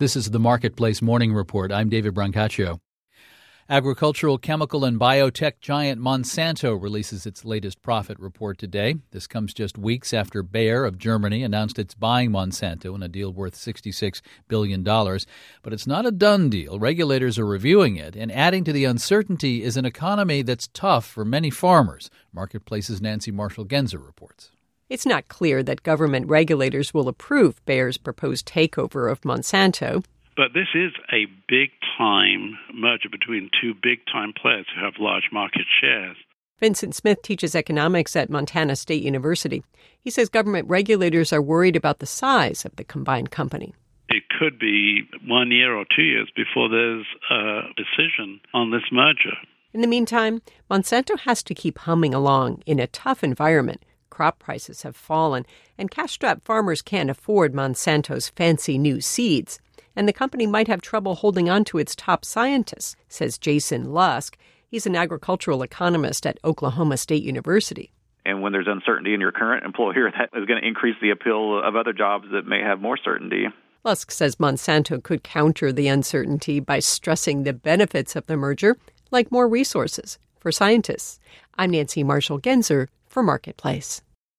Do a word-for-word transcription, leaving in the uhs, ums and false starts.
This is the Marketplace Morning Report. I'm David Brancaccio. Agricultural, chemical, and biotech giant Monsanto releases its latest profit report today. This comes just weeks after Bayer of Germany announced it's buying Monsanto in a deal worth sixty-six billion dollars. But it's not a done deal. Regulators are reviewing it, and adding to the uncertainty is an economy that's tough for many farmers. Marketplace's Nancy Marshall-Genzer reports. It's not clear that government regulators will approve Bayer's proposed takeover of Monsanto. But this is a big-time merger between two big-time players who have large market shares. Vincent Smith teaches economics at Montana State University. He says government regulators are worried about the size of the combined company. It could be one year or two years before there's a decision on this merger. In the meantime, Monsanto has to keep humming along in a tough environment. Crop prices have fallen, and cash-strapped farmers can't afford Monsanto's fancy new seeds. And the company might have trouble holding on to its top scientists, says Jason Lusk. He's an agricultural economist at Oklahoma State University. And when there's uncertainty in your current employer, that is going to increase the appeal of other jobs that may have more certainty. Lusk says Monsanto could counter the uncertainty by stressing the benefits of the merger, like more resources for scientists. I'm Nancy Marshall-Genzer for Marketplace.